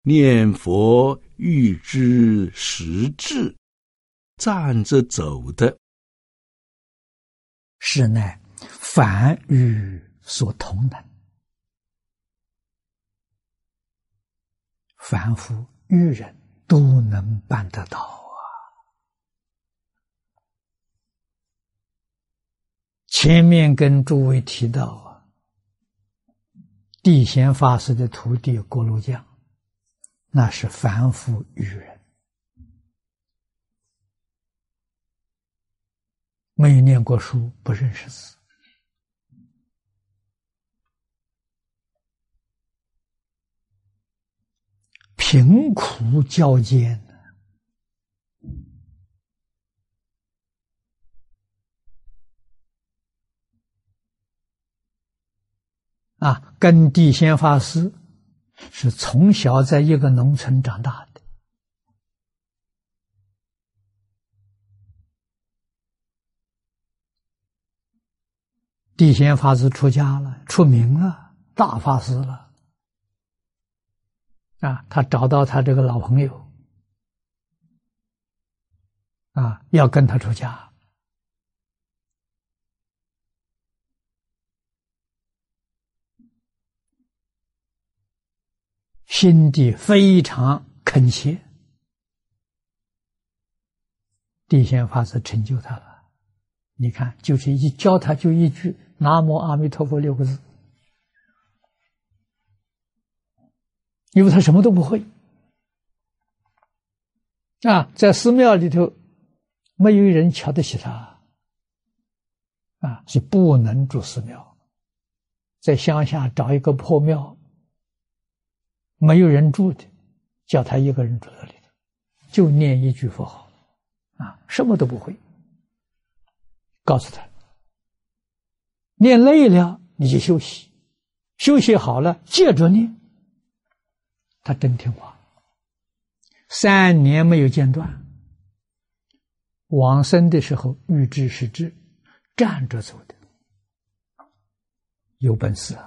念佛欲知实质，站着走的， 是乃凡愚所同能。凡夫愚人都能办得到啊！前面跟诸位提到啊，地贤法师的徒弟锅炉匠，那是凡夫愚人，没有念过书，不认识字。贫苦交煎啊，跟地贤法师是从小在一个农村长大的。地贤法师出家了，出名了，大法师了。啊，他找到他这个老朋友，啊，要跟他出家。心地非常恳切，地贤法师成就他了。你看，就是教他就一句“南无阿弥陀佛”6个字。因为他什么都不会啊，在寺庙里头没有人瞧得起他啊，是不能住寺庙。在乡下找一个破庙，没有人住的，叫他一个人住在里头，就念一句佛号啊，什么都不会。告诉他，念累了你就休息，休息好了接着念。他真听话，3年没有间断。往生的时候欲知实质，站着走的，有本事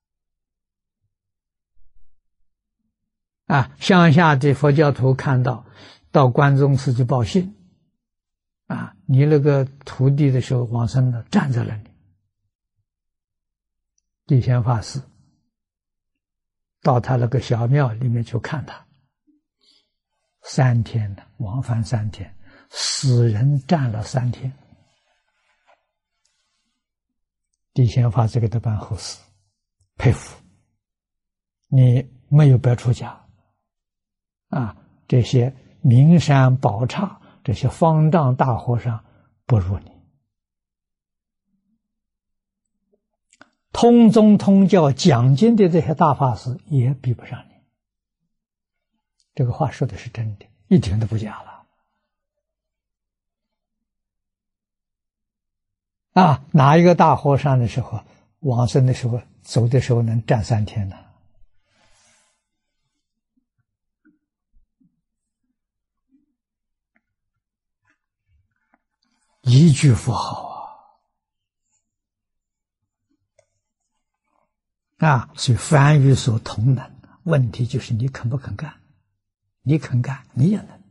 啊！乡下的佛教徒看到关宗寺去报信啊，你那个徒弟的时候往生了，站在那里。地贤法师到他那个小庙里面去看他，3天了，往返3天，死人站了3天。地贤法师给他办后事，佩服你没有白出家啊！这些名山宝刹，这些方丈大和尚不如你。通宗通教讲经的这些大法师也比不上你。这个话说的是真的，一点都不假了。啊，哪一个大和尚的时候往生的时候走的时候能站3天呢？一句佛号啊，所以凡愚所同能。问题就是你肯不肯干？你肯干，你也能。